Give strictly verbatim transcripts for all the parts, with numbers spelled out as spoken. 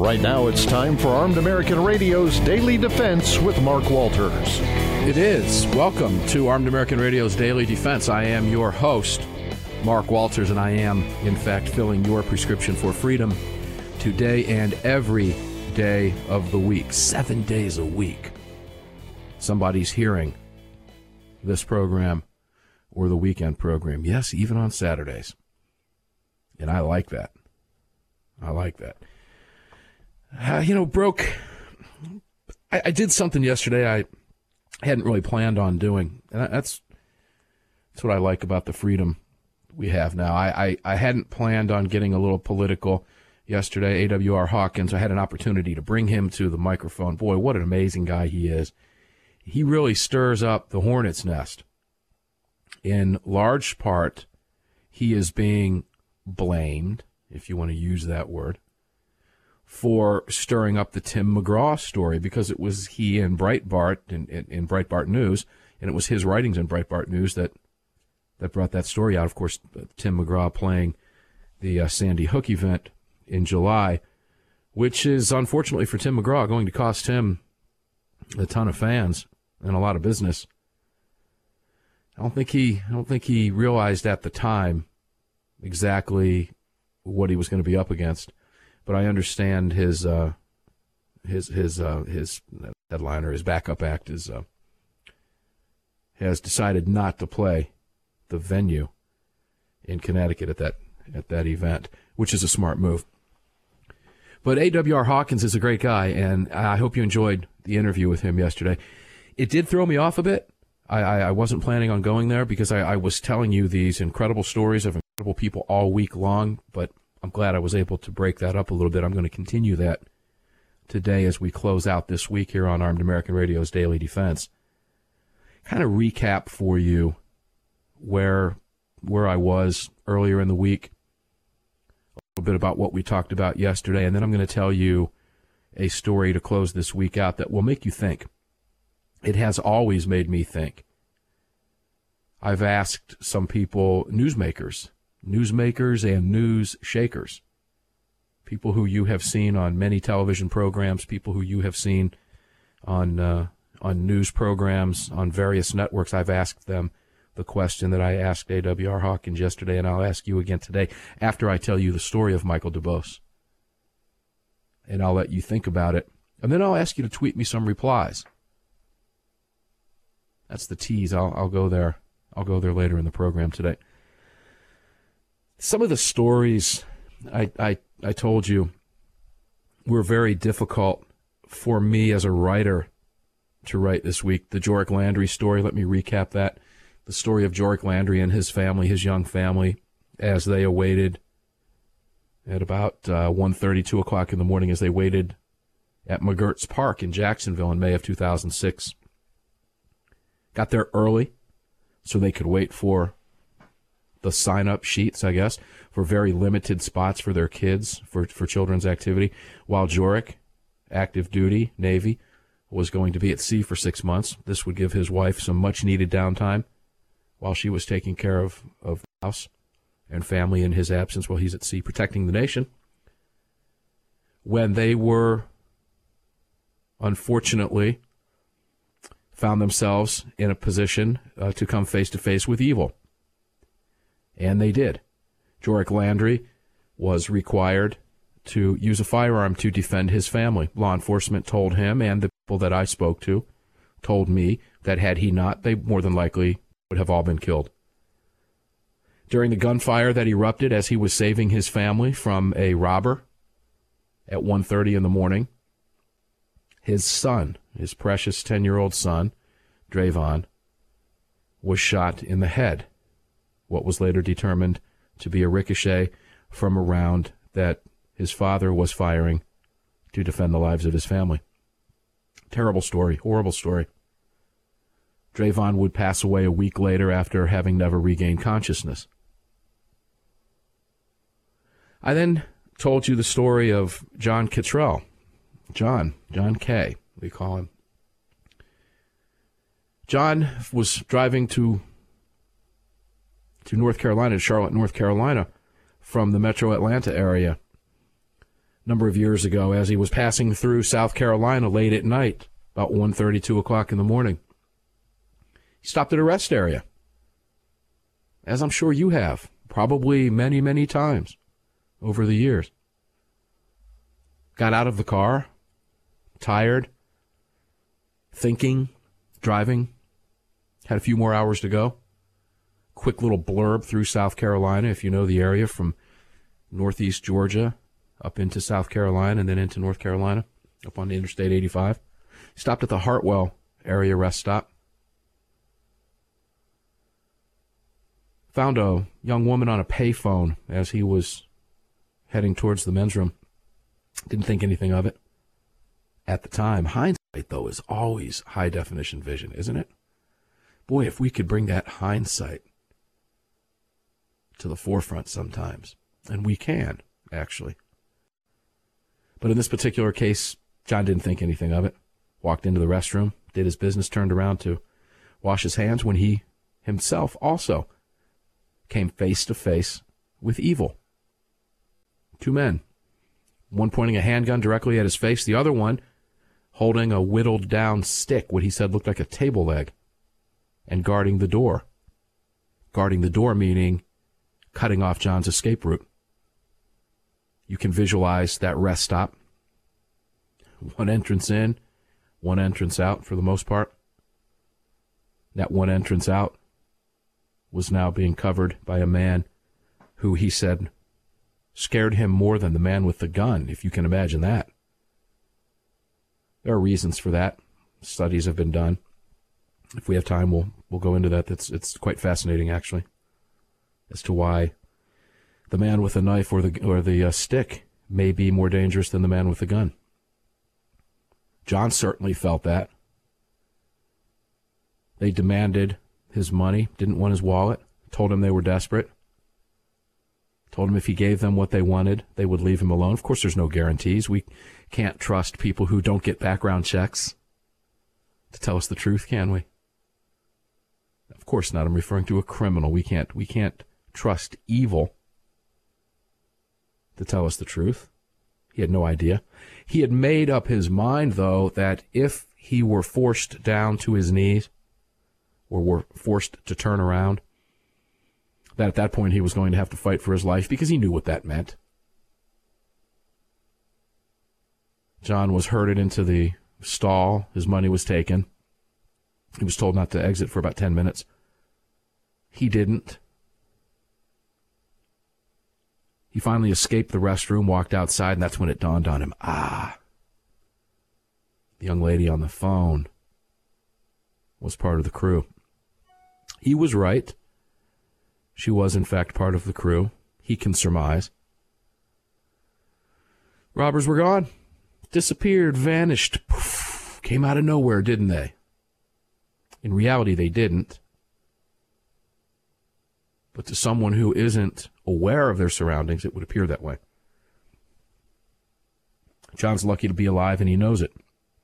Right now it's time for Armed American Radio's Daily Defense with Mark Walters. It is. Welcome to Armed American Radio's Daily Defense. I am your host, Mark Walters, and I am, in fact, filling your prescription for freedom today and every day of the week, seven days a week. Somebody's hearing this program or the weekend program. Yes, even on Saturdays. And I like that. I like that. Uh, you know, broke. I, I did something yesterday I hadn't really planned on doing. And that's, that's what I like about the freedom we have now. I, I, I hadn't planned on getting a little political yesterday. A W R Hawkins, I had an opportunity to bring him to the microphone. Boy, what an amazing guy he is. He really stirs up the hornet's nest. In large part, he is being blamed, if you want to use that word, for stirring up the Tim McGraw story, because it was he in Breitbart, in, in, in Breitbart News, and it was his writings in Breitbart News that that brought that story out. Of course, Tim McGraw playing the uh, Sandy Hook event in July, which is, unfortunately for Tim McGraw, going to cost him a ton of fans and a lot of business. I don't think he, I don't think he realized at the time exactly what he was going to be up against, but I understand his uh, his his uh, his headliner, his backup act, is uh, has decided not to play the venue in Connecticut at that at that event, which is a smart move. But A W R Hawkins is a great guy, and I hope you enjoyed the interview with him yesterday. It did throw me off a bit. I, I, I wasn't planning on going there because I, I was telling you these incredible stories of incredible people all week long, but I'm glad I was able to break that up a little bit. I'm going to continue that today as we close out this week here on Armed American Radio's Daily Defense. Kind of recap for you where where I was earlier in the week, a little bit about what we talked about yesterday, and then I'm going to tell you a story to close this week out that will make you think. It has always made me think. I've asked some people, newsmakers, newsmakers and news shakers, people who you have seen on many television programs, people who you have seen on uh, on news programs, on various networks. I've asked them the question that I asked A W R Hawkins yesterday, and I'll ask you again today after I tell you the story of Michael DuBose. And I'll let you think about it. And then I'll ask you to tweet me some replies. That's the tease. I'll, I'll go there. I'll go there later in the program today. Some of the stories I, I, I told you were very difficult for me as a writer to write this week. The Jorik Landry story, let me recap that. The story of Jorik Landry and his family, his young family, as they awaited at about uh, one thirty, two o'clock in the morning, as they waited at McGirt's Park in Jacksonville in May of two thousand six. Got there early so they could wait for the sign-up sheets, I guess, for very limited spots for their kids, for, for children's activity, while Jorik, active duty, Navy, was going to be at sea for six months. This would give his wife some much-needed downtime while she was taking care of, of the house and family in his absence while he's at sea protecting the nation. When they were, unfortunately, found themselves in a position uh, to come face-to-face with evil. And they did. Jorik Landry was required to use a firearm to defend his family. Law enforcement told him, and the people that I spoke to told me, that had he not, they more than likely would have all been killed. During the gunfire that erupted as he was saving his family from a robber at one thirty in the morning, his son, his precious ten-year-old son, Drayvon, was shot in the head, what was later determined to be a ricochet from a round that his father was firing to defend the lives of his family. Terrible story, horrible story. Drayvon would pass away a week later after having never regained consciousness. I then told you the story of John Kittrell. John, John K., we call him. John was driving to to North Carolina, Charlotte, North Carolina, from the metro Atlanta area number of years ago as he was passing through South Carolina late at night, about one thirty, two o'clock in the morning. He stopped at a rest area, as I'm sure you have, probably many, many times over the years. Got out of the car, tired, thinking, driving, had a few more hours to go. Quick little blurb through South Carolina, if you know the area, from northeast Georgia up into South Carolina and then into North Carolina, up on the Interstate eighty-five. Stopped at the Hartwell area rest stop. Found a young woman on a payphone as he was heading towards the men's room. Didn't think anything of it at the time. Hindsight, though, is always high-definition vision, isn't it? Boy, if we could bring that hindsight to the forefront sometimes. And we can, actually. But in this particular case, John didn't think anything of it. Walked into the restroom, did his business, turned around to wash his hands when he himself also came face to face with evil. Two men. One pointing a handgun directly at his face, the other one holding a whittled down stick, what he said looked like a table leg, and guarding the door. Guarding the door meaning cutting off John's escape route. You can visualize that rest stop. One entrance in, one entrance out for the most part. That one entrance out was now being covered by a man who he said scared him more than the man with the gun, if you can imagine that. There are reasons for that. Studies have been done. If we have time, we'll we'll go into that. That's it's quite fascinating, actually, as to why the man with the knife or the or the uh, stick may be more dangerous than the man with the gun. John certainly felt that. They demanded his money, didn't want his wallet, told him they were desperate, told him if he gave them what they wanted, they would leave him alone. Of course, there's no guarantees. We can't trust people who don't get background checks to tell us the truth, can we? Of course not. I'm referring to a criminal. We can't, we can't trust evil to tell us the truth. He had no idea. He had made up his mind, though, that if he were forced down to his knees or were forced to turn around, that at that point he was going to have to fight for his life because he knew what that meant. John was herded into the stall. His money was taken. He was told not to exit for about ten minutes. He didn't. He finally escaped the restroom, walked outside, and that's when it dawned on him. Ah, the young lady on the phone was part of the crew. He was right. She was, in fact, part of the crew. He can surmise. Robbers were gone. Disappeared, vanished. Poof, came out of nowhere, didn't they? In reality, they didn't. But to someone who isn't aware of their surroundings, it would appear that way. John's lucky to be alive, and he knows it.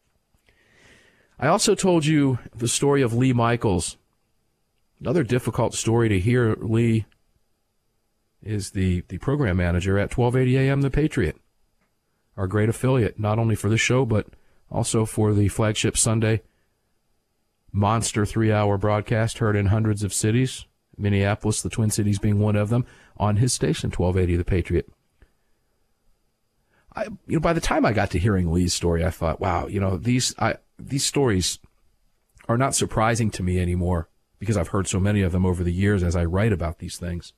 I also told you the story of Lee Michaels. Another difficult story to hear. Lee is the, the program manager at twelve eighty A M The Patriot, our great affiliate, not only for this show, but also for the flagship Sunday monster three-hour broadcast heard in hundreds of cities, Minneapolis, the Twin Cities being one of them, on his station, twelve eighty The Patriot. I, you know, by the time I got to hearing Lee's story, I thought, wow, you know, these I, these stories are not surprising to me anymore because I've heard so many of them over the years as I write about these things.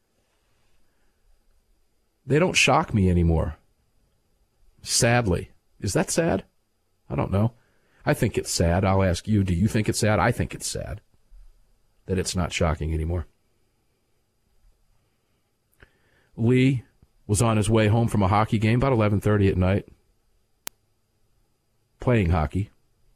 They don't shock me anymore. Sadly. Is that sad? I don't know. I think it's sad. I'll ask you, do you think it's sad? I think it's sad that it's not shocking anymore. Lee was on his way home from a hockey game about eleven thirty at night, playing hockey.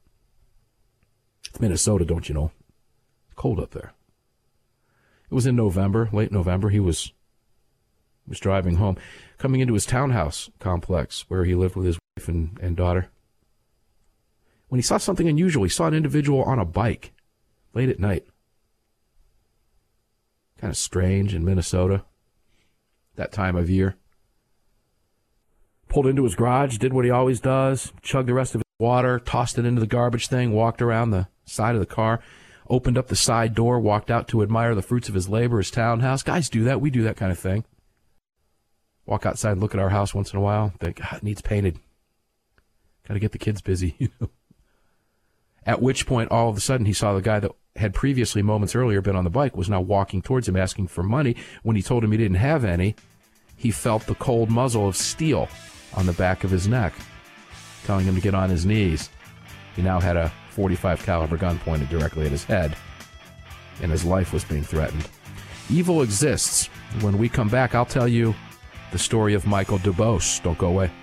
It's Minnesota, don't you know? It's cold up there. It was in November, late November. He was was driving home, coming into his townhouse complex where he lived with his wife and, and daughter. When he saw something unusual, he saw an individual on a bike late at night. Kind of strange in Minnesota, that time of year. pulled into his garage, did what he always does, chugged the rest of his water, tossed it into the garbage thing, walked around the side of the car, opened up the side door, walked out to admire the fruits of his labor, his townhouse. Guys do that. We do that kind of thing. Walk outside and look at our house once in a while. Think, God, it needs painted. Got to get the kids busy. You know. At which point, all of a sudden, he saw the guy that had previously, moments earlier, been on the bike, was now walking towards him, asking for money. When he told him he didn't have any, he felt the cold muzzle of steel on the back of his neck, telling him to get on his knees. He now had a forty-five caliber gun pointed directly at his head, and his life was being threatened. Evil exists. When we come back, I'll tell you the story of Michael DuBose. Don't go away.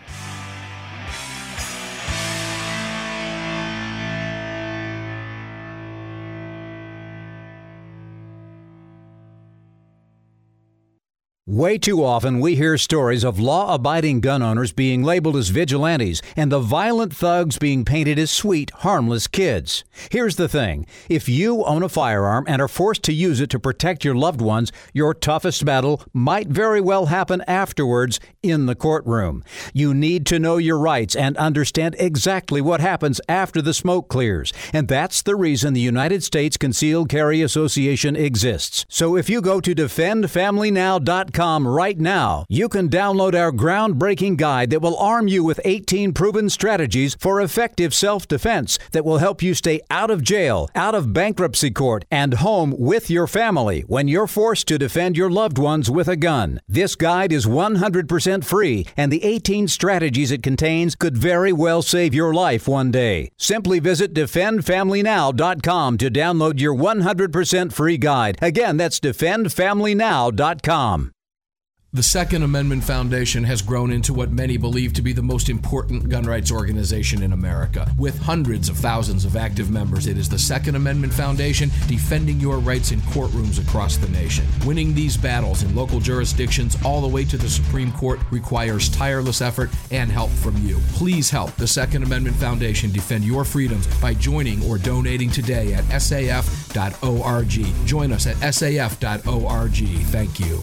Way too often we hear stories of law-abiding gun owners being labeled as vigilantes and the violent thugs being painted as sweet, harmless kids. Here's the thing. If you own a firearm and are forced to use it to protect your loved ones, your toughest battle might very well happen afterwards in the courtroom. You need to know your rights and understand exactly what happens after the smoke clears. And that's the reason the United States Concealed Carry Association exists. So if you go to defend family now dot com right now, you can download our groundbreaking guide that will arm you with eighteen proven strategies for effective self-defense that will help you stay out of jail, out of bankruptcy court, and home with your family when you're forced to defend your loved ones with a gun. This guide is one hundred percent free, and the eighteen strategies it contains could very well save your life one day. Simply visit defend family now dot com to download your one hundred percent free guide. Again, that's defend family now dot com. The Second Amendment Foundation has grown into what many believe to be the most important gun rights organization in America. With hundreds of thousands of active members, it is the Second Amendment Foundation defending your rights in courtrooms across the nation. Winning these battles in local jurisdictions all the way to the Supreme Court requires tireless effort and help from you. Please help the Second Amendment Foundation defend your freedoms by joining or donating today at S A F dot org. Join us at S A F dot org. Thank you.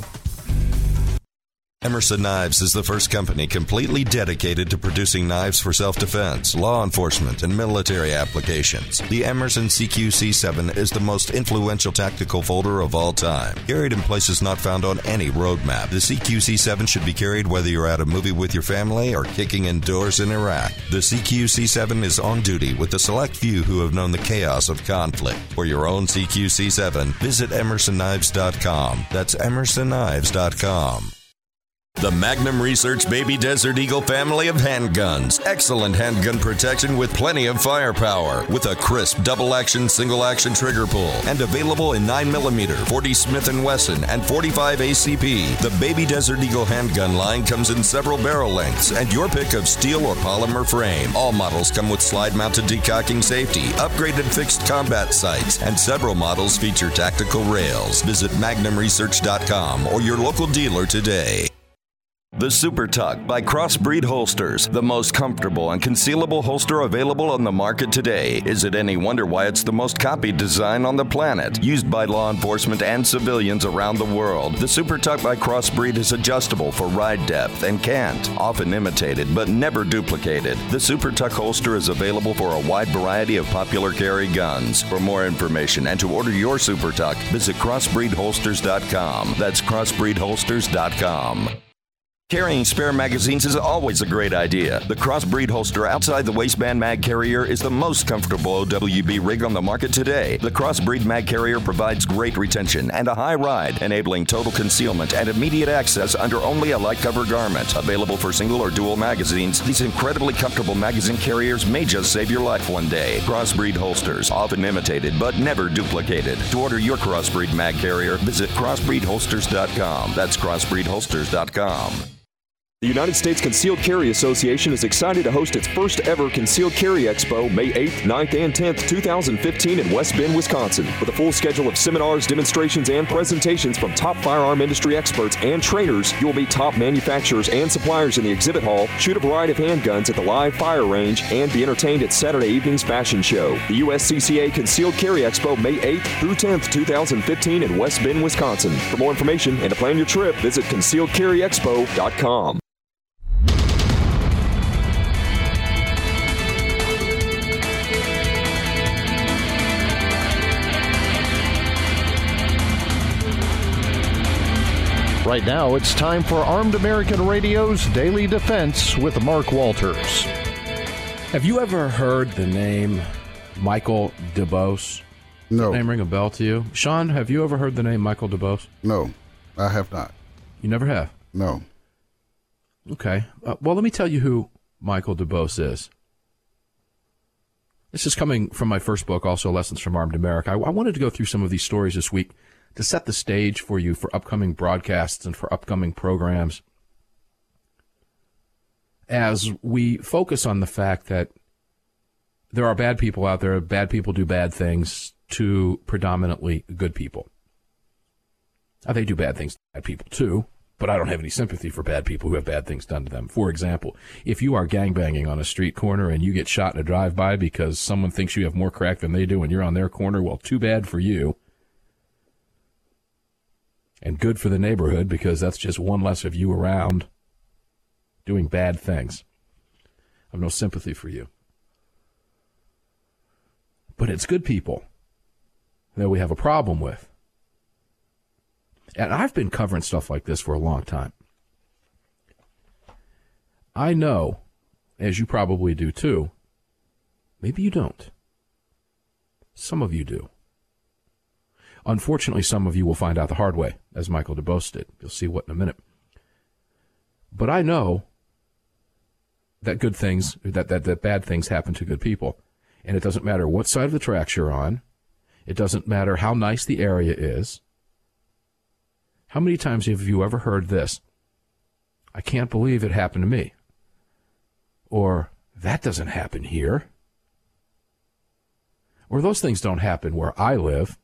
Emerson Knives is the first company completely dedicated to producing knives for self-defense, law enforcement, and military applications. The Emerson C Q C seven is the most influential tactical folder of all time. Carried in places not found on any roadmap, the C Q C seven should be carried whether you're at a movie with your family or kicking indoors in Iraq. The C Q C seven is on duty with the select few who have known the chaos of conflict. For your own C Q C seven, visit emerson knives dot com. That's emerson knives dot com. The Magnum Research Baby Desert Eagle family of handguns. Excellent handgun protection with plenty of firepower. With a crisp double-action, single-action trigger pull. And available in nine millimeter, forty Smith and Wesson, and forty-five A C P. The Baby Desert Eagle handgun line comes in several barrel lengths and your pick of steel or polymer frame. All models come with slide-mounted decocking safety, upgraded fixed combat sights, and several models feature tactical rails. Visit magnum research dot com or your local dealer today. The Super Tuck by Crossbreed Holsters, the most comfortable and concealable holster available on the market today. Is it any wonder why it's the most copied design on the planet? Used by law enforcement and civilians around the world, the Super Tuck by Crossbreed is adjustable for ride depth and cant, often imitated but never duplicated. The Super Tuck holster is available for a wide variety of popular carry guns. For more information and to order your Super Tuck, visit crossbreed holsters dot com. That's crossbreed holsters dot com. Carrying spare magazines is always a great idea. The Crossbreed holster outside the waistband mag carrier is the most comfortable O W B rig on the market today. The Crossbreed mag carrier provides great retention and a high ride, enabling total concealment and immediate access under only a light cover garment. Available for single or dual magazines, these incredibly comfortable magazine carriers may just save your life one day. Crossbreed holsters, often imitated but never duplicated. To order your Crossbreed mag carrier, visit crossbreed holsters dot com. That's crossbreed holsters dot com. The United States Concealed Carry Association is excited to host its first ever Concealed Carry Expo May eighth, ninth, and tenth, twenty fifteen in West Bend, Wisconsin. With a full schedule of seminars, demonstrations, and presentations from top firearm industry experts and trainers, you will meet top manufacturers and suppliers in the exhibit hall, shoot a variety of handguns at the live fire range, and be entertained at Saturday evening's fashion show. The U S C C A Concealed Carry Expo May eighth through tenth, twenty fifteen in West Bend, Wisconsin. For more information and to plan your trip, visit concealed carry expo dot com. Right now, it's time for Armed American Radio's Daily Defense with Mark Walters. Have you ever heard the name Michael DuBose? No. Does that name ring a bell to you? Sean, have you ever heard the name Michael DuBose? No, I have not. You never have? No. Okay. Uh, well, let me tell you who Michael DuBose is. This is coming from my first book, also Lessons from Armed America. I, I wanted to go through some of these stories this week to set the stage for you for upcoming broadcasts and for upcoming programs, as we focus on the fact that there are bad people out there, bad people do bad things to predominantly good people. Now, they do bad things to bad people too, but I don't have any sympathy for bad people who have bad things done to them. For example, if you are gangbanging on a street corner and you get shot in a drive-by because someone thinks you have more crack than they do and you're on their corner, well, too bad for you. And good for the neighborhood, because that's just one less of you around doing bad things. I have no sympathy for you. But it's good people that we have a problem with. And I've been covering stuff like this for a long time. I know, as you probably do too, maybe you don't. Some of you do. Unfortunately, some of you will find out the hard way, as Michael DuBose did. You'll see what in a minute. But I know that good things, that, that, that bad things happen to good people. And it doesn't matter what side of the tracks you're on. It doesn't matter how nice the area is. How many times have you ever heard this? I can't believe it happened to me. Or, that doesn't happen here. Or, those things don't happen where I live.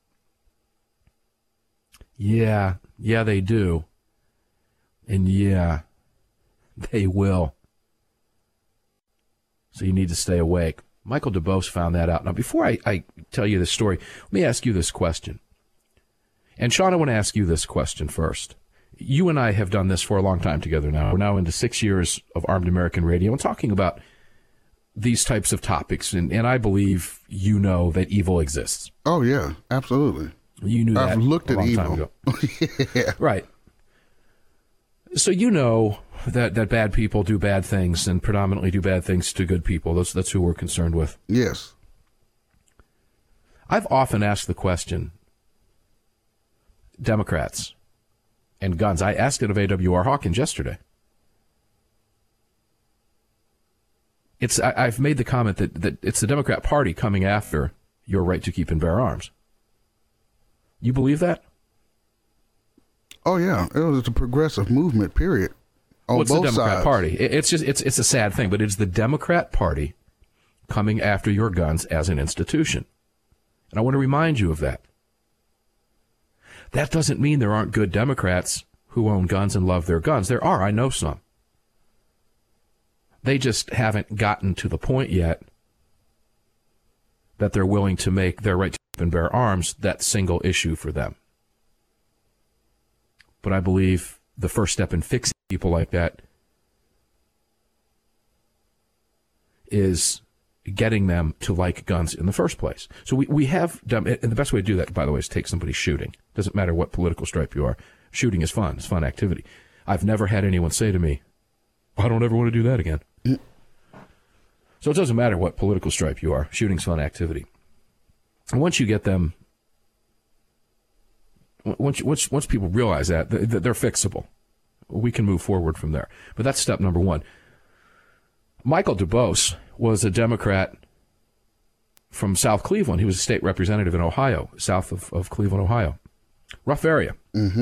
Yeah, yeah, they do. And yeah, they will. So you need to stay awake. Michael DuBose found that out. Now, before I, I tell you this story, let me ask you this question. And, Sean, I want to ask you this question first. You and I have done this for a long time together now. We're now into six years of Armed American Radio and talking about these types of topics. And, and I believe you know that evil exists. Oh, yeah, absolutely. You knew that I've looked a at long evil. time ago. Yeah. Right. So you know that, that bad people do bad things and predominantly do bad things to good people. That's, that's who we're concerned with. Yes. I've often asked the question, Democrats and guns. I asked it of A W R Hawkins yesterday. It's I, I've made the comment that, that it's the Democrat Party coming after your right to keep and bear arms. You believe that? Oh, yeah. It was a progressive movement, period. On well, it's both the Democrat sides. Party. It, it's just it's it's a sad thing, but it's the Democrat Party coming after your guns as an institution. And I want to remind you of that. That doesn't mean there aren't good Democrats who own guns and love their guns. There are. I know some. They just haven't gotten to the point yet that they're willing to make their right to keep and bear arms that single issue for them. But I believe the first step in fixing people like that is getting them to like guns in the first place. So we, we have done, and the best way to do that, by the way, is take somebody shooting. Doesn't matter what political stripe you are. Shooting is fun. It's fun activity. I've never had anyone say to me, I don't ever want to do that again. Mm. So it doesn't matter what political stripe you are. Shooting's fun activity. And once you get them, once, once, once people realize that, they're fixable. We can move forward from there. But that's step number one. Michael DuBose was a Democrat from South Cleveland. He was a state representative in Ohio, south of, of Cleveland, Ohio. Rough area. Mm-hmm.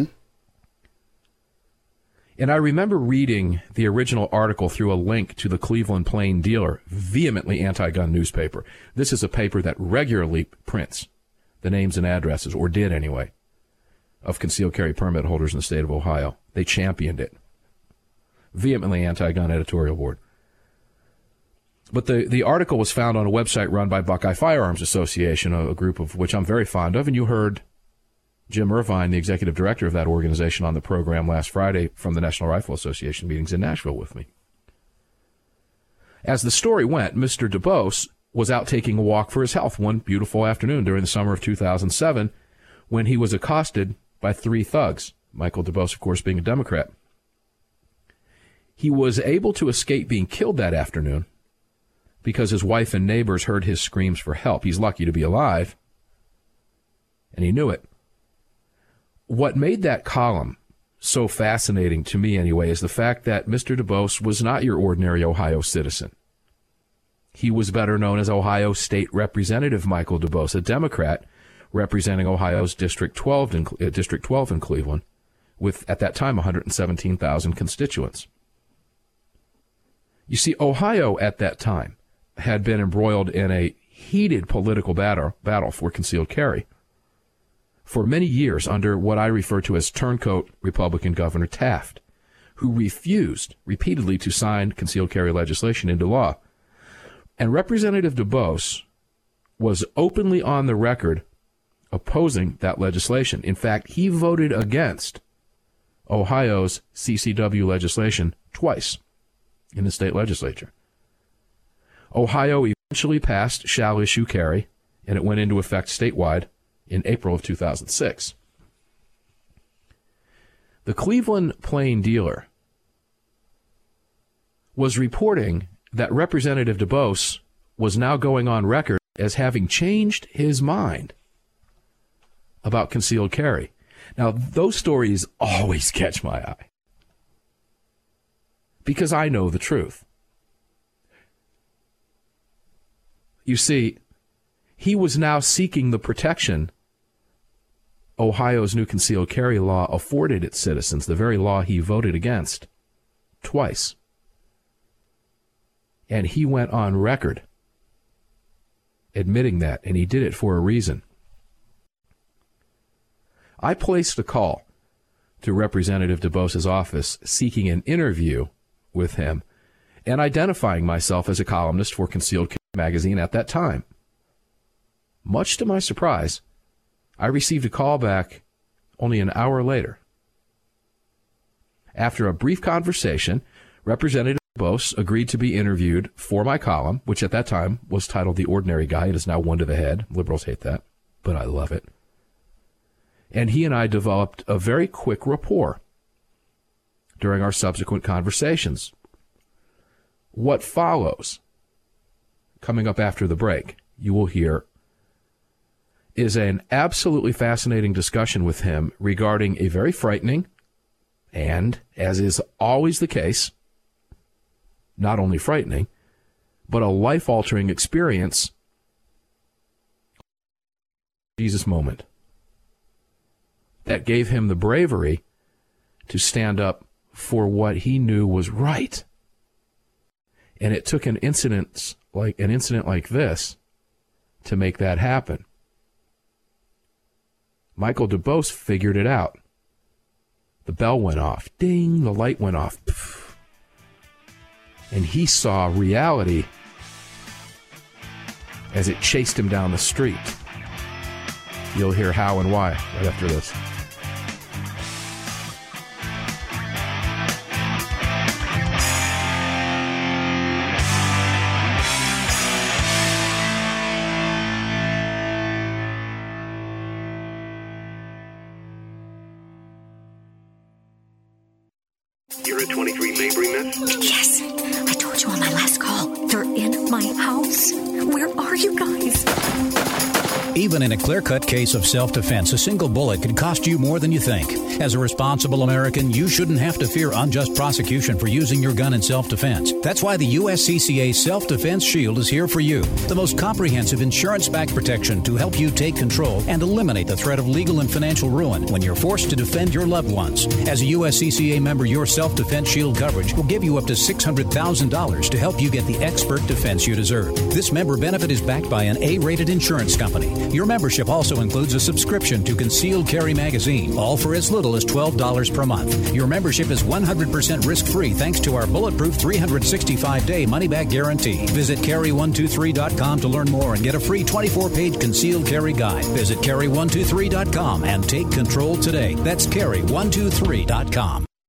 And I remember reading the original article through a link to the Cleveland Plain Dealer, vehemently anti-gun newspaper. This is a paper that regularly prints the names and addresses, or did anyway, of concealed carry permit holders in the state of Ohio. They championed it. Vehemently anti-gun editorial board. But the, the article was found on a website run by Buckeye Firearms Association, a, a group of which I'm very fond of, and you heard Jim Irvine, the executive director of that organization, on the program last Friday from the National Rifle Association meetings in Nashville with me. As the story went, Mister DuBose was out taking a walk for his health one beautiful afternoon during the summer of two thousand seven when he was accosted by three thugs, Michael DuBose, of course, being a Democrat. He was able to escape being killed that afternoon because his wife and neighbors heard his screams for help. He's lucky to be alive, and he knew it. What made that column so fascinating to me anyway is the fact that Mister DuBose was not your ordinary Ohio citizen. He was better known as Ohio State Representative Michael DuBose, a Democrat representing Ohio's District twelve in, uh, District twelve in Cleveland, with, at that time, one hundred seventeen thousand constituents. You see, Ohio at that time had been embroiled in a heated political battle, battle for concealed carry for many years under what I refer to as turncoat Republican Governor Taft, who refused repeatedly to sign concealed carry legislation into law. And Representative DuBose was openly on the record opposing that legislation. In fact, he voted against Ohio's C C W legislation twice in the state legislature. Ohio eventually passed shall issue carry, and it went into effect statewide in April of two thousand six. The Cleveland Plain Dealer was reporting that Representative DuBose was now going on record as having changed his mind about concealed carry. Now, those stories always catch my eye because I know the truth. You see, he was now seeking the protection Ohio's new concealed carry law afforded its citizens, the very law he voted against twice. And he went on record admitting that, and he did it for a reason. I placed a call to Representative DuBose's office seeking an interview with him and identifying myself as a columnist for Concealed Carry magazine at that time. Much to my surprise, I received a call back only an hour later. After a brief conversation, Representative DuBose agreed to be interviewed for my column, which at that time was titled The Ordinary Guy. It is now One to the Head. Liberals hate that, but I love it. And he and I developed a very quick rapport during our subsequent conversations. What follows, coming up after the break, you will hear, is an absolutely fascinating discussion with him regarding a very frightening and, as is always the case, not only frightening, but a life-altering experience, Jesus moment, that gave him the bravery to stand up for what he knew was right. And it took an incident like an incident like this to make that happen. Michael DuBose figured it out. The bell went off. Ding, the light went off. And he saw reality as it chased him down the street. You'll hear how and why right after this. You're at twenty-three Mabry, miss? Yes, I told you on my last call. They're in my house. Where are you guys? Even in a clear-cut case of self-defense, a single bullet could cost you more than you think. As a responsible American, you shouldn't have to fear unjust prosecution for using your gun in self-defense. That's why the U S C C A Self-Defense Shield is here for you. The most comprehensive insurance-backed protection to help you take control and eliminate the threat of legal and financial ruin when you're forced to defend your loved ones. As a U S C C A member, your Self-Defense Shield coverage will give you up to six hundred thousand dollars to help you get the expert defense you deserve. This member benefit is backed by an A-rated insurance company. Your membership also includes a subscription to Concealed Carry magazine, all for as little as twelve dollars per month. Your membership is one hundred percent risk-free thanks to our bulletproof three hundred sixty-five day money-back guarantee. Visit carry one two three dot com to learn more and get a free twenty-four page Concealed Carry guide. Visit carry one two three dot com and take control today. That's carry one two three dot com.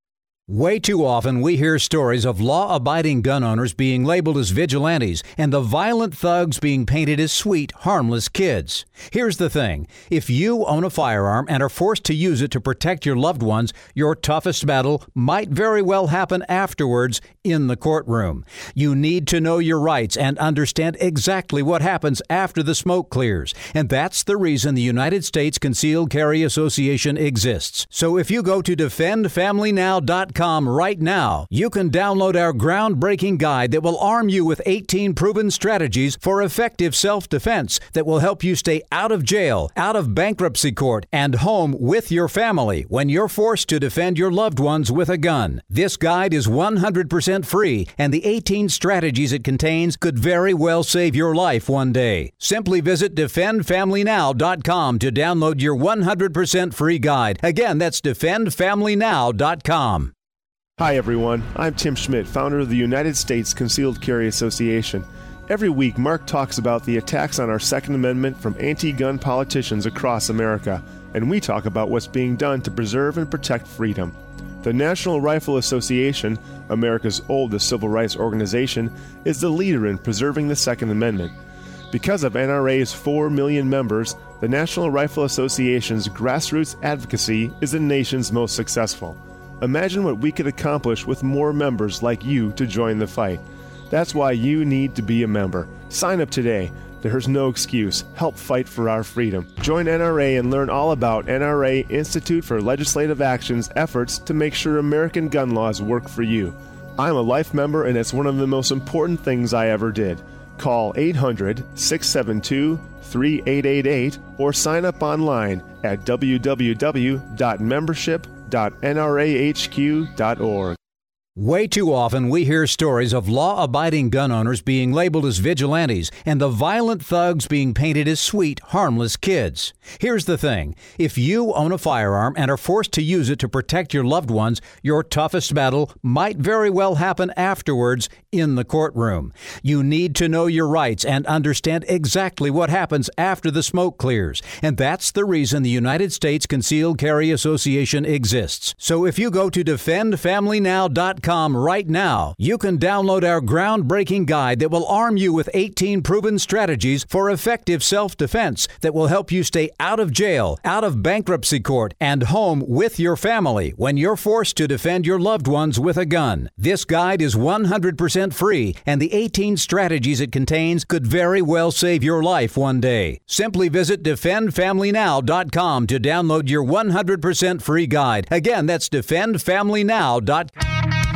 Way too often we hear stories of law-abiding gun owners being labeled as vigilantes and the violent thugs being painted as sweet, harmless kids. Here's the thing. If you own a firearm and are forced to use it to protect your loved ones, your toughest battle might very well happen afterwards in the courtroom. You need to know your rights and understand exactly what happens after the smoke clears. And that's the reason the United States Concealed Carry Association exists. So if you go to defend family now dot com right now, you can download our groundbreaking guide that will arm you with eighteen proven strategies for effective self-defense that will help you stay out of jail, out of bankruptcy court, and home with your family when you're forced to defend your loved ones with a gun. This guide is one hundred percent free, and the eighteen strategies it contains could very well save your life one day. Simply visit defend family now dot com to download your one hundred percent free guide. Again, that's defend family now dot com. Hi everyone, I'm Tim Schmidt, founder of the United States Concealed Carry Association. Every week, Mark talks about the attacks on our Second Amendment from anti-gun politicians across America, and we talk about what's being done to preserve and protect freedom. The National Rifle Association, America's oldest civil rights organization, is the leader in preserving the Second Amendment. Because of N R A's four million members, the National Rifle Association's grassroots advocacy is the nation's most successful. Imagine what we could accomplish with more members like you to join the fight. That's why you need to be a member. Sign up today. There's no excuse. Help fight for our freedom. Join N R A and learn all about N R A Institute for Legislative Action's efforts to make sure American gun laws work for you. I'm a life member, and it's one of the most important things I ever did. Call eight hundred, six seven two, three eight eight eight or sign up online at w w w dot membership dot n r a h q dot org. Way too often we hear stories of law-abiding gun owners being labeled as vigilantes and the violent thugs being painted as sweet, harmless kids. Here's the thing. If you own a firearm and are forced to use it to protect your loved ones, your toughest battle might very well happen afterwards in the courtroom. You need to know your rights and understand exactly what happens after the smoke clears. And that's the reason the United States Concealed Carry Association exists. So if you go to defend family now dot com right now, you can download our groundbreaking guide that will arm you with eighteen proven strategies for effective self-defense that will help you stay out of jail, out of bankruptcy court, and home with your family when you're forced to defend your loved ones with a gun. This guide is one hundred percent free, and the eighteen strategies it contains could very well save your life one day. Simply visit defend family now dot com to download your one hundred percent free guide. Again, that's defend family now dot com.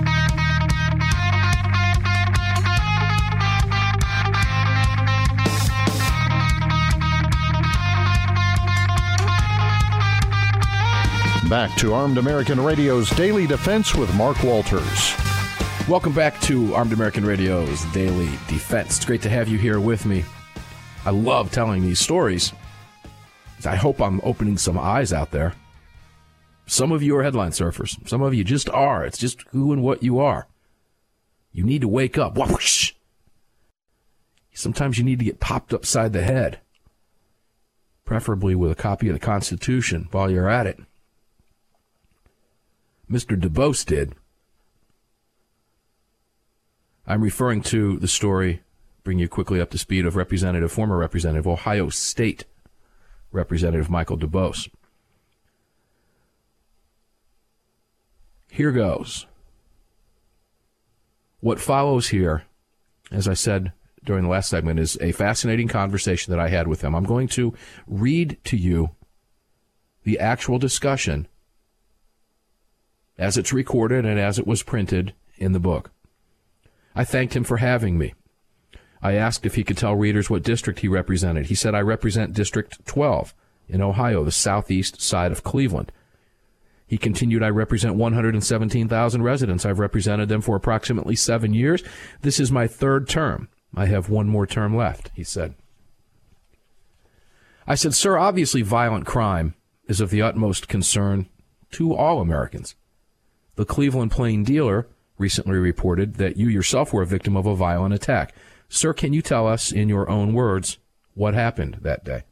Back to Armed American Radio's Daily Defense with Mark Walters. Welcome back to Armed American Radio's Daily Defense. It's great to have you here with me. I love telling these stories. I hope I'm opening some eyes out there. Some of you are headline surfers. Some of you just are. It's just who and what you are. You need to wake up. Whoosh. Sometimes you need to get popped upside the head, preferably with a copy of the Constitution while you're at it. Mister DuBose did. I'm referring to the story, bring you quickly up to speed, of Representative, former Representative, Ohio State Representative Michael DuBose. Here goes. What follows here, as I said during the last segment, is a fascinating conversation that I had with him. I'm going to read to you the actual discussion as it's recorded and as it was printed in the book. I thanked him for having me. I asked if he could tell readers what district he represented. He said, I represent District twelve in Ohio, the southeast side of Cleveland. He continued, I represent one hundred seventeen thousand residents. I've represented them for approximately seven years. This is my third term. I have one more term left, he said. I said, sir, obviously violent crime is of the utmost concern to all Americans. The Cleveland Plain Dealer recently reported that you yourself were a victim of a violent attack. Sir, can you tell us in your own words what happened that day?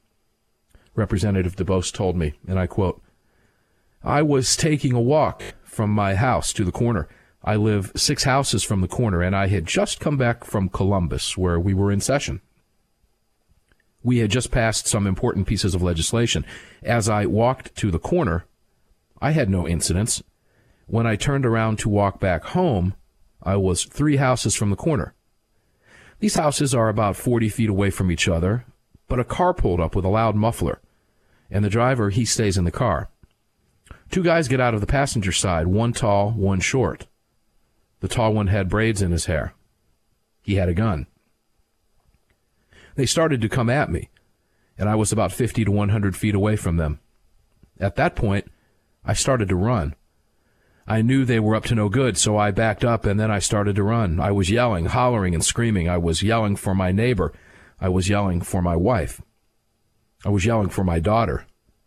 Representative DuBose told me, and I quote, I was taking a walk from my house to the corner. I live six houses from the corner, and I had just come back from Columbus, where we were in session. We had just passed some important pieces of legislation. As I walked to the corner, I had no incidents. When I turned around to walk back home, I was three houses from the corner. These houses are about forty feet away from each other, but a car pulled up with a loud muffler, and the driver, he stays in the car. Two guys get out of the passenger side, one tall, one short. The tall one had braids in his hair. He had a gun. They started to come at me, and I was about fifty to one hundred feet away from them. At that point, I started to run. I knew they were up to no good, so I backed up, and then I started to run. I was yelling, hollering, and screaming. I was yelling for my neighbor. I was yelling for my wife. I was yelling for my daughter.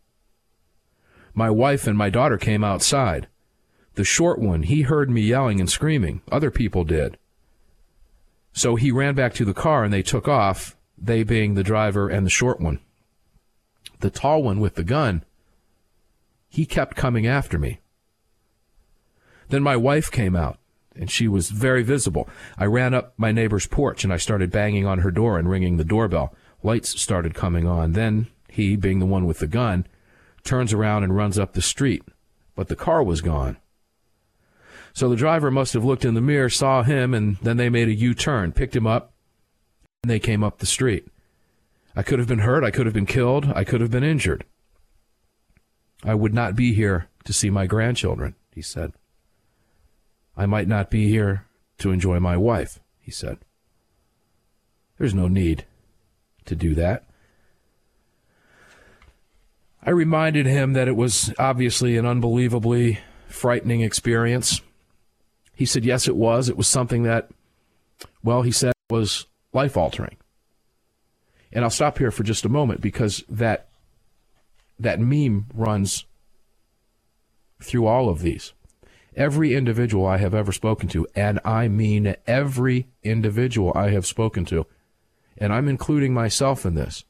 My wife and my daughter came outside. The short one, he heard me yelling and screaming. Other people did. So he ran back to the car, and they took off, they being the driver and the short one. The tall one with the gun, he kept coming after me. Then my wife came out, and she was very visible. I ran up my neighbor's porch, and I started banging on her door and ringing the doorbell. Lights started coming on. Then he, being the one with the gun, turns around and runs up the street, but the car was gone. So the driver must have looked in the mirror, saw him, and then they made a U-turn, picked him up, and they came up the street. I could have been hurt, I could have been killed, I could have been injured. I would not be here to see my grandchildren, he said. I might not be here to enjoy my wife, he said. There's no need to do that. I reminded him that it was obviously an unbelievably frightening experience. He said, yes, it was. It was something that, well, he said, was life-altering. And I'll stop here for just a moment because that that meme runs through all of these. Every individual I have ever spoken to, and I mean every individual I have spoken to, and I'm including myself in this,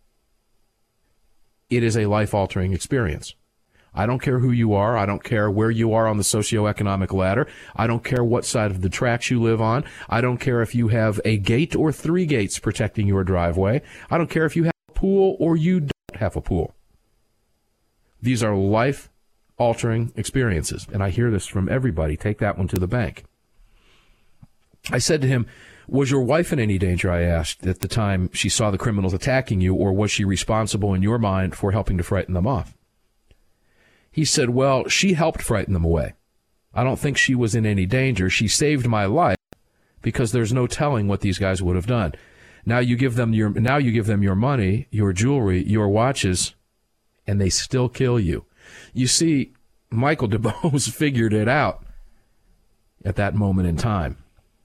it is a life-altering experience. I don't care who you are. I don't care where you are on the socioeconomic ladder. I don't care what side of the tracks you live on. I don't care if you have a gate or three gates protecting your driveway. I don't care if you have a pool or you don't have a pool. These are life-altering experiences, and I hear this from everybody. Take that one to the bank. I said to him, was your wife in any danger, I asked, at the time she saw the criminals attacking you, or was she responsible in your mind for helping to frighten them off? He said, well, she helped frighten them away. I don't think she was in any danger. She saved my life because there's no telling what these guys would have done. Now you give them your, now you give them your money, your jewelry, your watches, and they still kill you. You see, Michael DuBose figured it out at that moment in time.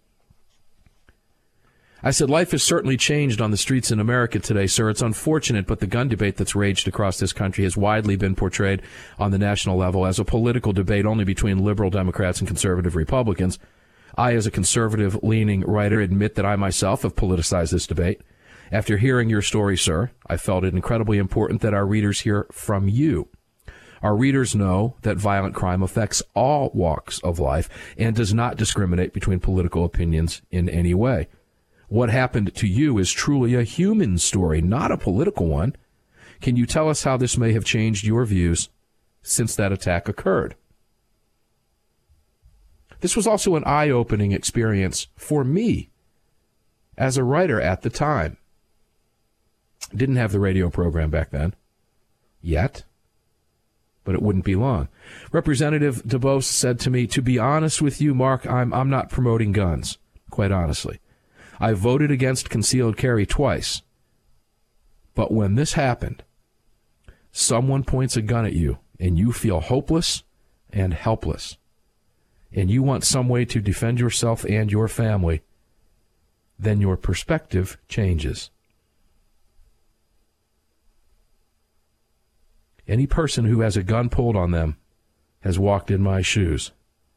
I said, life has certainly changed on the streets in America today, sir. It's unfortunate, but the gun debate that's raged across this country has widely been portrayed on the national level as a political debate only between liberal Democrats and conservative Republicans. I, as a conservative-leaning writer, admit that I myself have politicized this debate. After hearing your story, sir, I felt it incredibly important that our readers hear from you. Our readers know that violent crime affects all walks of life and does not discriminate between political opinions in any way. What happened to you is truly a human story, not a political one. Can you tell us how this may have changed your views since that attack occurred? This was also an eye-opening experience for me as a writer at the time. Didn't have the radio program back then, yet, but it wouldn't be long. Representative DuBose said to me, to be honest with you, Mark, I'm, I'm not promoting guns, quite honestly. I voted against concealed carry twice. But when this happened, someone points a gun at you, and you feel hopeless and helpless, and you want some way to defend yourself and your family, then your perspective changes. Any person who has a gun pulled on them has walked in my shoes.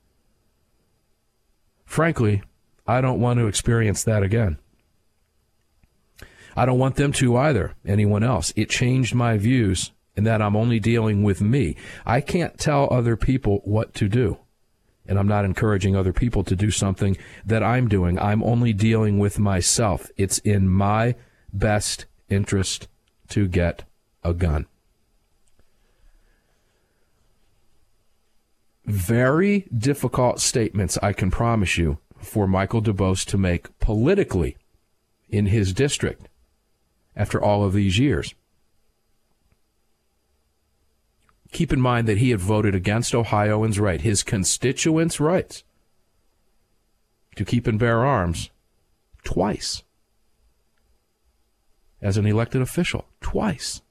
Frankly, I don't want to experience that again. I don't want them to either, anyone else. It changed my views in that I'm only dealing with me. I can't tell other people what to do. And I'm not encouraging other people to do something that I'm doing. I'm only dealing with myself. It's in my best interest to get a gun. Very difficult statements, I can promise you, for Michael DuBose to make politically in his district after all of these years. Keep in mind that he had voted against Ohioans' right, his constituents' rights, to keep and bear arms twice as an elected official. Twice.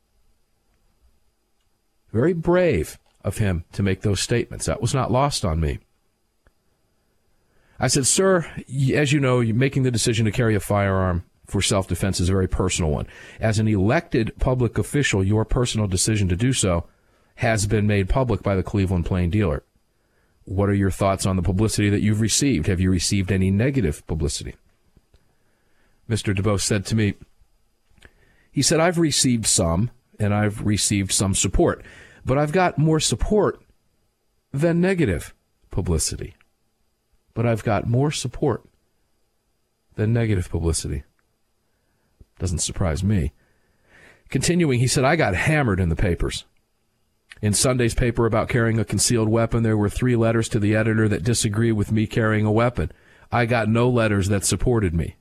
Very brave of him to make those statements. That was not lost on me. I said, sir, as you know, making the decision to carry a firearm for self-defense is a very personal one. As an elected public official, your personal decision to do so has been made public by the Cleveland Plain Dealer. What are your thoughts on the publicity that you've received? Have you received any negative publicity? Mister DuBose said to me, he said, I've received some, and I've received some support, but I've got more support than negative publicity. But I've got more support than negative publicity. Doesn't surprise me. Continuing, he said, I got hammered in the papers. In Sunday's paper about carrying a concealed weapon, there were three letters to the editor that disagree with me carrying a weapon. I got no letters that supported me.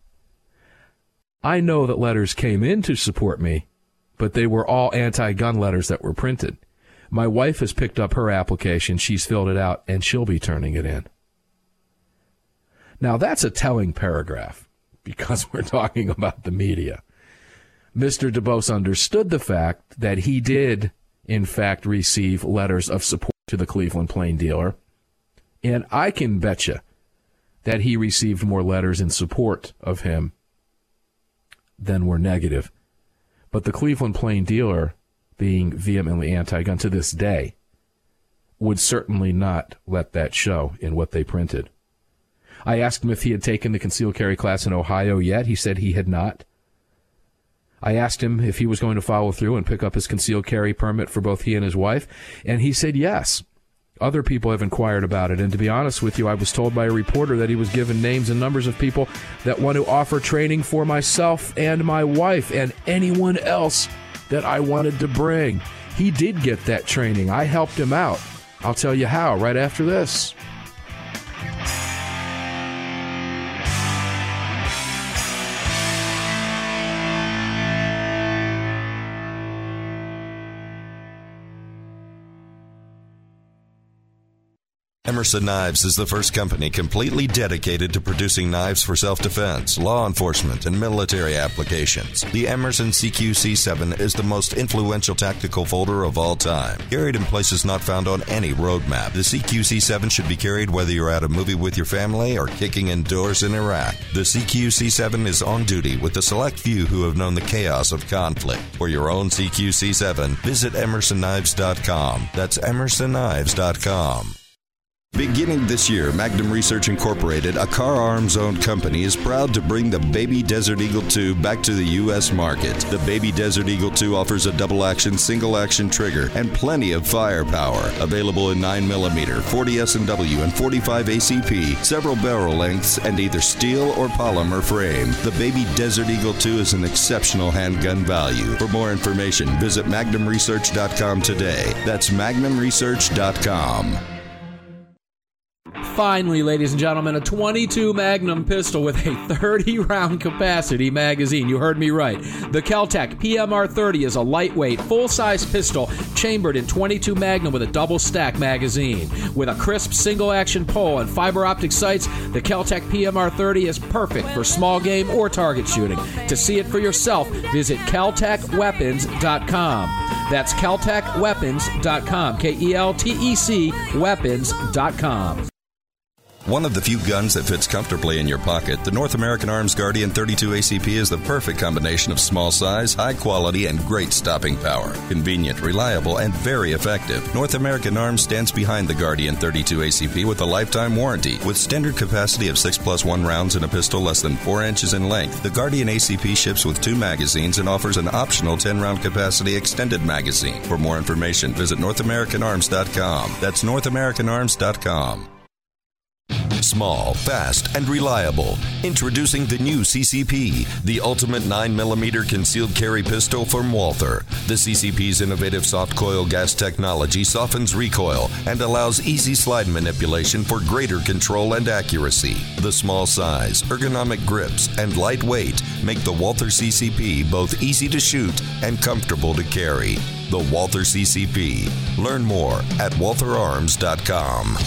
I know that letters came in to support me, but they were all anti-gun letters that were printed. My wife has picked up her application, she's filled it out, and she'll be turning it in. Now, that's a telling paragraph, because we're talking about the media. Mister DuBose understood the fact that he did, in fact, receive letters of support to the Cleveland Plain Dealer, and I can bet you that he received more letters in support of him than were negative. But the Cleveland Plain Dealer, being vehemently anti-gun to this day, would certainly not let that show in what they printed. I asked him if he had taken the concealed carry class in Ohio yet. He said he had not. I asked him if he was going to follow through and pick up his concealed carry permit for both he and his wife, and he said yes. Other people have inquired about it, and to be honest with you, I was told by a reporter that he was given names and numbers of people that want to offer training for myself and my wife and anyone else that I wanted to bring. He did get that training. I helped him out. I'll tell you how right after this. Emerson Knives is the first company completely dedicated to producing knives for self-defense, law enforcement, and military applications. The Emerson C Q C seven is the most influential tactical folder of all time. Carried in places not found on any roadmap, the C Q C seven should be carried whether you're at a movie with your family or kicking indoors in Iraq. The C Q C seven is on duty with the select few who have known the chaos of conflict. For your own C Q C seven, visit emerson knives dot com. That's emerson knives dot com. Beginning this year, Magnum Research Incorporated, a Car Arms-owned company, is proud to bring the Baby Desert Eagle two back to the U S market. The Baby Desert Eagle two offers a double-action, single-action trigger and plenty of firepower. Available in nine millimeter, forty S and W, and forty-five A C P, several barrel lengths, and either steel or polymer frame. The Baby Desert Eagle two is an exceptional handgun value. For more information, visit magnum research dot com today. That's magnum research dot com. Finally, ladies and gentlemen, a twenty-two Magnum pistol with a thirty round capacity magazine. You heard me right. The Kel-Tec P M R thirty is a lightweight, full-size pistol chambered in twenty-two Magnum with a double-stack magazine. With a crisp single-action pull and fiber optic sights, the Kel-Tec P M R thirty is perfect for small game or target shooting. To see it for yourself, visit kel tec weapons dot com. That's kel tec weapons dot com. K E L T E C weapons dot com. One of the few guns that fits comfortably in your pocket, the North American Arms Guardian thirty-two A C P is the perfect combination of small size, high quality, and great stopping power. Convenient, reliable, and very effective. North American Arms stands behind the Guardian thirty-two A C P with a lifetime warranty. With standard capacity of six plus one rounds in a pistol less than four inches in length, the Guardian A C P ships with two magazines and offers an optional ten round capacity extended magazine. For more information, visit north american arms dot com. That's north american arms dot com. Small, fast, and reliable. Introducing the new C C P, the ultimate nine millimeter concealed carry pistol from Walther. The C C P's innovative soft coil gas technology softens recoil and allows easy slide manipulation for greater control and accuracy. The small size, ergonomic grips, and light weight make the Walther C C P both easy to shoot and comfortable to carry. The Walther C C P. Learn more at walther arms dot com.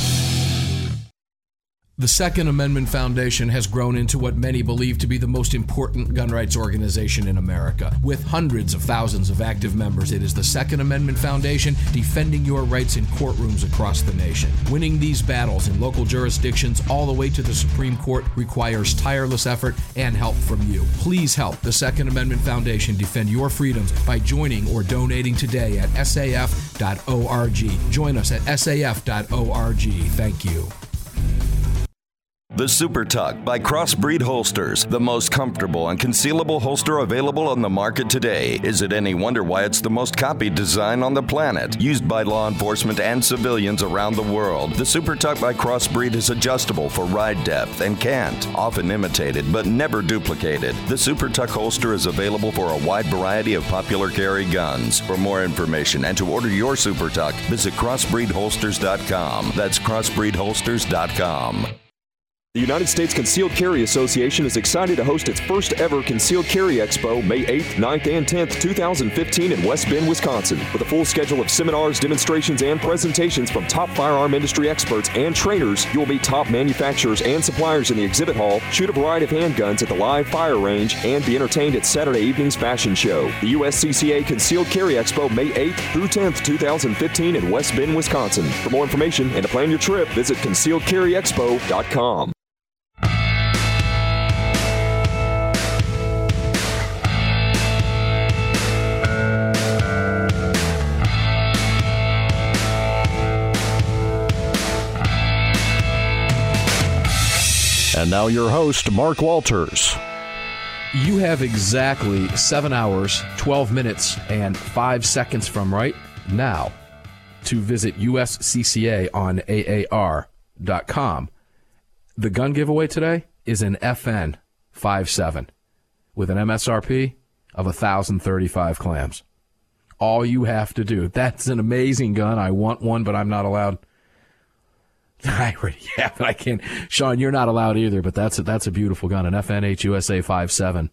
The Second Amendment Foundation has grown into what many believe to be the most important gun rights organization in America. With hundreds of thousands of active members, it is the Second Amendment Foundation defending your rights in courtrooms across the nation. Winning these battles in local jurisdictions all the way to the Supreme Court requires tireless effort and help from you. Please help the Second Amendment Foundation defend your freedoms by joining or donating today at S A F dot org. Join us at S A F dot org. Thank you. The Super Tuck by Crossbreed Holsters, the most comfortable and concealable holster available on the market today. Is it any wonder why it's the most copied design on the planet? Used by law enforcement and civilians around the world, the Super Tuck by Crossbreed is adjustable for ride depth and cant, often imitated but never duplicated. The Super Tuck holster is available for a wide variety of popular carry guns. For more information and to order your Super Tuck, visit crossbreed holsters dot com. That's crossbreed holsters dot com. The United States Concealed Carry Association is excited to host its first ever Concealed Carry Expo May eighth, ninth, and tenth, twenty fifteen in West Bend, Wisconsin. With a full schedule of seminars, demonstrations, and presentations from top firearm industry experts and trainers, you will meet top manufacturers and suppliers in the exhibit hall, shoot a variety of handguns at the live fire range, and be entertained at Saturday evening's fashion show. The U S C C A Concealed Carry Expo May eighth through tenth, twenty fifteen in West Bend, Wisconsin. For more information and to plan your trip, visit concealed carry expo dot com. And now your host, Mark Walters. You have exactly seven hours, twelve minutes, and five seconds from right now to visit U S C C A on A A R dot com. The gun giveaway today is an F N fifty-seven with an M S R P of one thousand thirty-five clams. All you have to do. That's an amazing gun. I want one, but I'm not allowed. I already have it. I can't. Sean, you're not allowed either, but that's a, that's a beautiful gun, an F N H U S A fifty-seven.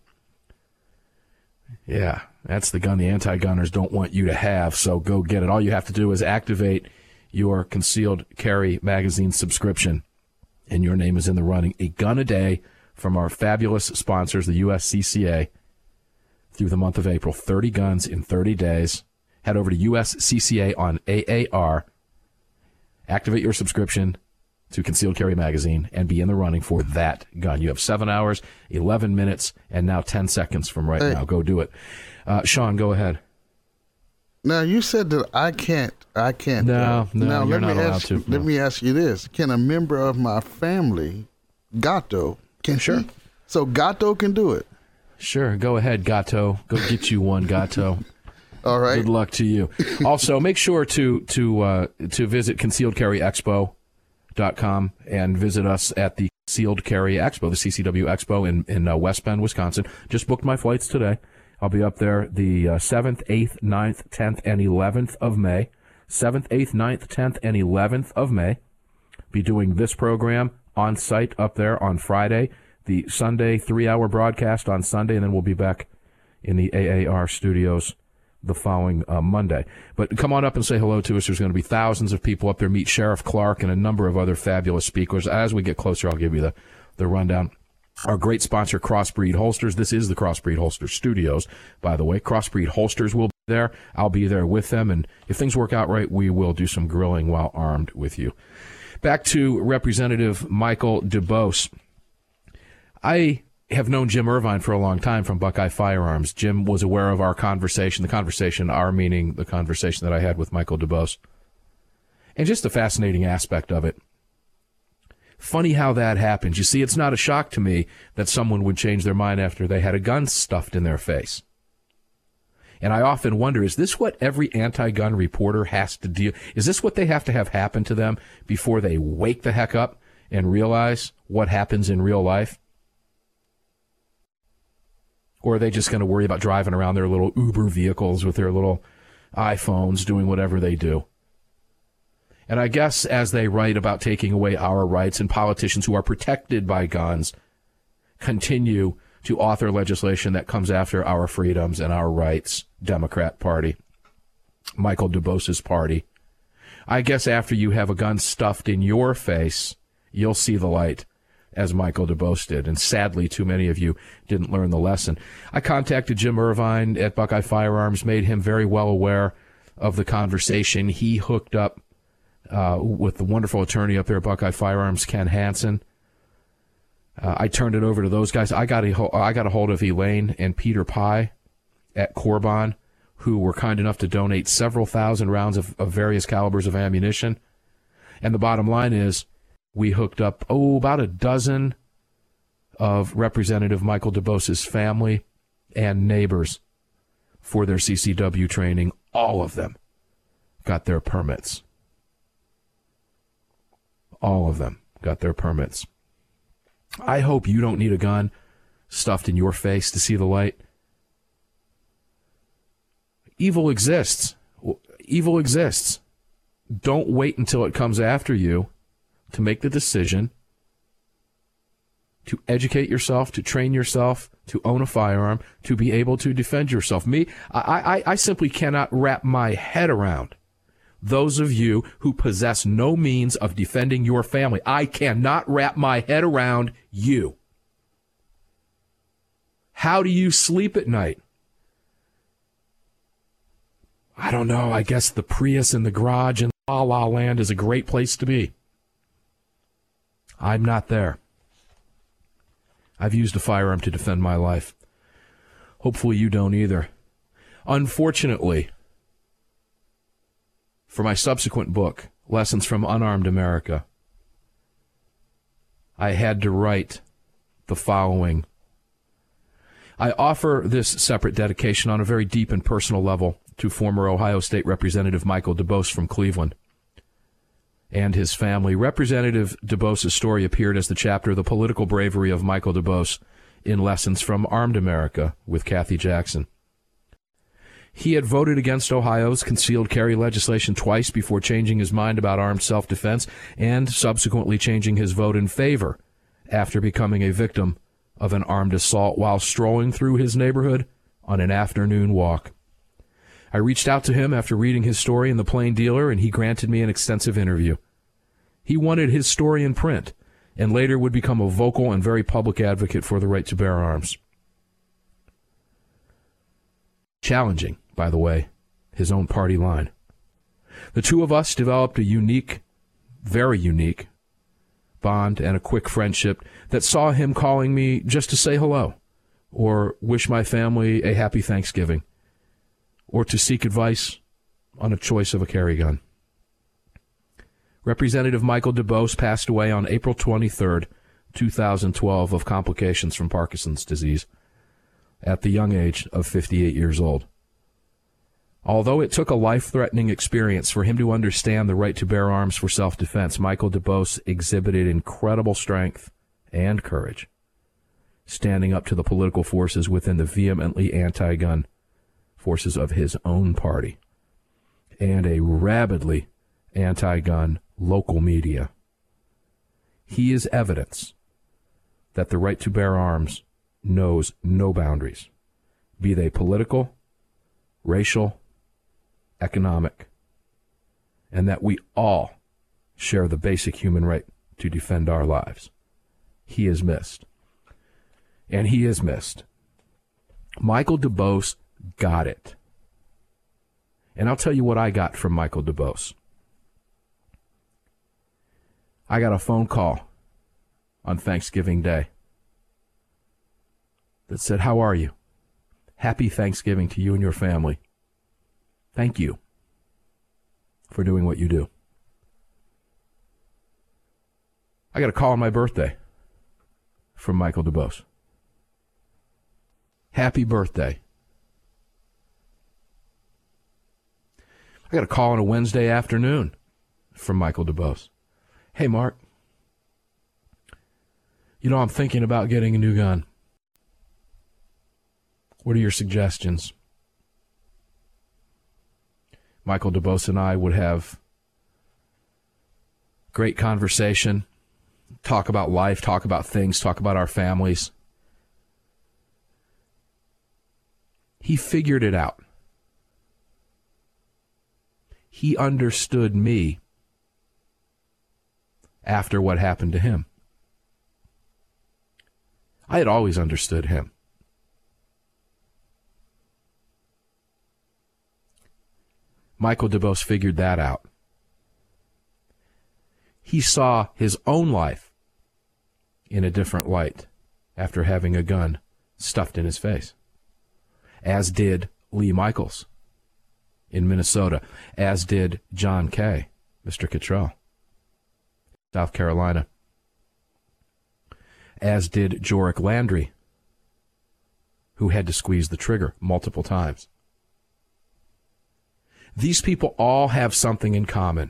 Yeah, that's the gun the anti-gunners don't want you to have, so go get it. All you have to do is activate your concealed carry magazine subscription, and your name is in the running. A gun a day from our fabulous sponsors, the U S C C A, through the month of April. thirty guns in thirty days. Head over to U S C C A on A A R. Activate your subscription to Concealed Carry Magazine and be in the running for that gun. You have seven hours, eleven minutes, and now ten seconds from right hey. now. Go do it. Uh, Sean, go ahead. Now, you said that I can't. I can't. No, no, now, you're let not me allowed ask, to. Let no. me ask you this. Can a member of my family, Gato, can sure. she? So Gato can do it? Sure. Go ahead, Gato. Go get you one, Gato. All right. Good luck to you. Also, make sure to to uh, to visit concealed carry expo dot com and visit us at the Concealed Carry Expo, the C C W Expo in in uh, West Bend, Wisconsin. Just booked my flights today. I'll be up there the uh, seventh, eighth, ninth, tenth, and eleventh of May. seventh, eighth, ninth, tenth, and eleventh of May. Be doing this program on site up there on Friday. The Sunday three-hour broadcast on Sunday, and then we'll be back in the A A R studios the following uh, Monday. But come on up and say hello to us. There's going to be thousands of people up there. Meet Sheriff Clark and a number of other fabulous speakers. As we get closer, I'll give you the, the rundown. Our great sponsor, Crossbreed Holsters. This is the Crossbreed Holsters Studios, by the way. Crossbreed Holsters will be there. I'll be there with them. And if things work out right, we will do some grilling while armed with you. Back to Representative Michael DuBose. I have known Jim Irvine for a long time from Buckeye Firearms. Jim was aware of our conversation, the conversation, our meaning, the conversation that I had with Michael DuBose. And just the fascinating aspect of it. Funny how that happens. You see, it's not a shock to me that someone would change their mind after they had a gun stuffed in their face. And I often wonder, is this what every anti-gun reporter has to deal? Is this what they have to have happen to them before they wake the heck up and realize what happens in real life? Or are they just going to worry about driving around their little Uber vehicles with their little iPhones doing whatever they do? And I guess as they write about taking away our rights, and politicians who are protected by guns continue to author legislation that comes after our freedoms and our rights, Democrat Party, Michael DuBose's party, I guess after you have a gun stuffed in your face, you'll see the light, as Michael DuBose did. And sadly, too many of you didn't learn the lesson. I contacted Jim Irvine at Buckeye Firearms, made him very well aware of the conversation. He hooked up uh, with the wonderful attorney up there at Buckeye Firearms, Ken Hansen. Uh, I turned it over to those guys. I got a, I got a hold of Elaine and Peter Pye at Corbon, who were kind enough to donate several thousand rounds of, of various calibers of ammunition. And the bottom line is, we hooked up, oh, about a dozen of Representative Michael DuBose's family and neighbors for their C C W training. All of them got their permits. All of them got their permits. I hope you don't need a gun stuffed in your face to see the light. Evil exists. Evil exists. Don't wait until it comes after you to make the decision to educate yourself, to train yourself, to own a firearm, to be able to defend yourself. Me, I, I, I simply cannot wrap my head around those of you who possess no means of defending your family. I cannot wrap my head around you. How do you sleep at night? I don't know. I guess the Prius in the garage in La La Land is a great place to be. I'm not there. I've used a firearm to defend my life. Hopefully you don't either. Unfortunately, for my subsequent book, Lessons from Unarmed America, I had to write the following. I offer this separate dedication on a very deep and personal level to former Ohio State Representative Michael DuBose from Cleveland and his family. Representative DuBose's story appeared as the chapter of The Political Bravery of Michael DuBose in Lessons from Armed America with Kathy Jackson. He had voted against Ohio's concealed carry legislation twice before changing his mind about armed self-defense and subsequently changing his vote in favor after becoming a victim of an armed assault while strolling through his neighborhood on an afternoon walk. I reached out to him after reading his story in The Plain Dealer, and he granted me an extensive interview. He wanted his story in print, and later would become a vocal and very public advocate for the right to bear arms. Challenging, by the way, his own party line. The two of us developed a unique, very unique, bond and a quick friendship that saw him calling me just to say hello, or wish my family a happy Thanksgiving, or to seek advice on a choice of a carry gun. Representative Michael DuBose passed away on April twenty-third, two thousand twelve, of complications from Parkinson's disease at the young age of fifty-eight years old. Although it took a life-threatening experience for him to understand the right to bear arms for self-defense, Michael DuBose exhibited incredible strength and courage, standing up to the political forces within the vehemently anti-gun forces of his own party and a rabidly anti-gun local media. He is evidence that the right to bear arms knows no boundaries, be they political, racial, economic, and that we all share the basic human right to defend our lives. He is missed. And he is missed. Michael DuBose got it. And I'll tell you what I got from Michael DuBose. I got a phone call on Thanksgiving Day that said, "How are you? Happy Thanksgiving to you and your family. Thank you for doing what you do." I got a call on my birthday from Michael DuBose. Happy birthday. I got a call on a Wednesday afternoon from Michael DuBose. "Hey, Mark, you know, I'm thinking about getting a new gun. What are your suggestions?" Michael DuBose and I would have great conversation, talk about life, talk about things, talk about our families. He figured it out. He understood me after what happened to him. I had always understood him. Michael DuBose figured that out. He saw his own life in a different light after having a gun stuffed in his face, as did Lee Michaels in Minnesota, as did John Kay, Mister Cottrell, South Carolina, as did Jorick Landry, who had to squeeze the trigger multiple times. These people all have something in common.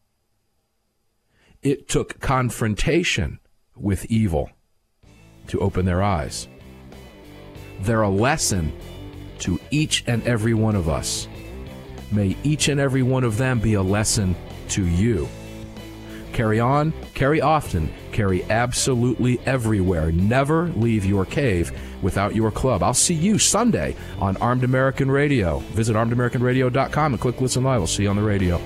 It took confrontation with evil to open their eyes. They're a lesson to each and every one of us. May each and every one of them be a lesson to you. Carry on, carry often, carry absolutely everywhere. Never leave your cave without your club. I'll see you Sunday on Armed American Radio. Visit armed american radio dot com and click Listen Live. I'll see you on the radio.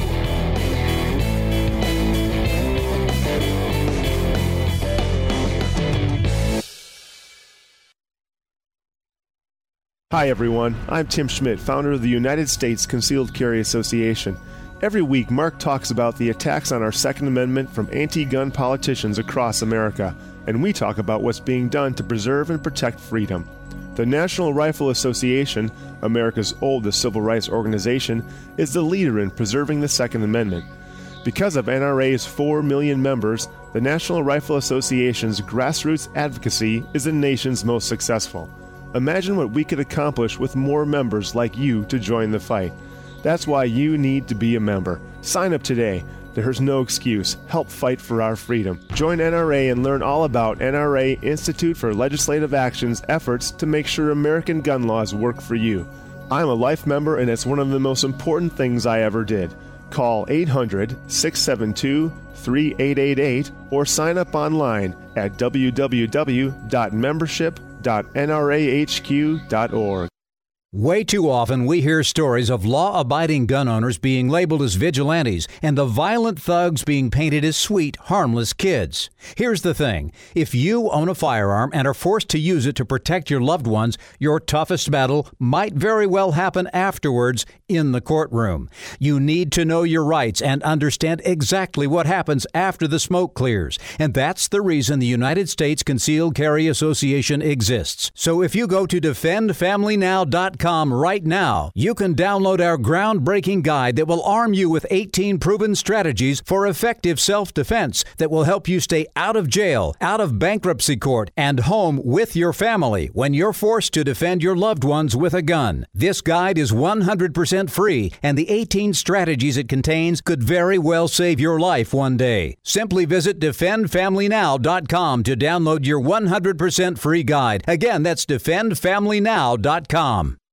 Hi everyone, I'm Tim Schmidt, founder of the United States Concealed Carry Association. Every week, Mark talks about the attacks on our Second Amendment from anti-gun politicians across America, and we talk about what's being done to preserve and protect freedom. The National Rifle Association, America's oldest civil rights organization, is the leader in preserving the Second Amendment. Because of N R A's four million members, the National Rifle Association's grassroots advocacy is the nation's most successful. Imagine what we could accomplish with more members like you to join the fight. That's why you need to be a member. Sign up today. There's no excuse. Help fight for our freedom. Join N R A and learn all about N R A Institute for Legislative Action's efforts to make sure American gun laws work for you. I'm a life member, and it's one of the most important things I ever did. Call eight hundred, six seven two, three eight eight eight or sign up online at w w w dot membership dot n r a h q dot org. Way too often we hear stories of law-abiding gun owners being labeled as vigilantes and the violent thugs being painted as sweet, harmless kids. Here's the thing. If you own a firearm and are forced to use it to protect your loved ones, your toughest battle might very well happen afterwards in the courtroom. You need to know your rights and understand exactly what happens after the smoke clears. And that's the reason the United States Concealed Carry Association exists. So if you go to defend family now dot com right now, you can download our groundbreaking guide that will arm you with eighteen proven strategies for effective self-defense that will help you stay out of jail, out of bankruptcy court, and home with your family when you're forced to defend your loved ones with a gun. This guide is one hundred percent free, and the eighteen strategies it contains could very well save your life one day. Simply visit defend family now dot com to download your one hundred percent free guide. Again, that's defend family now dot com.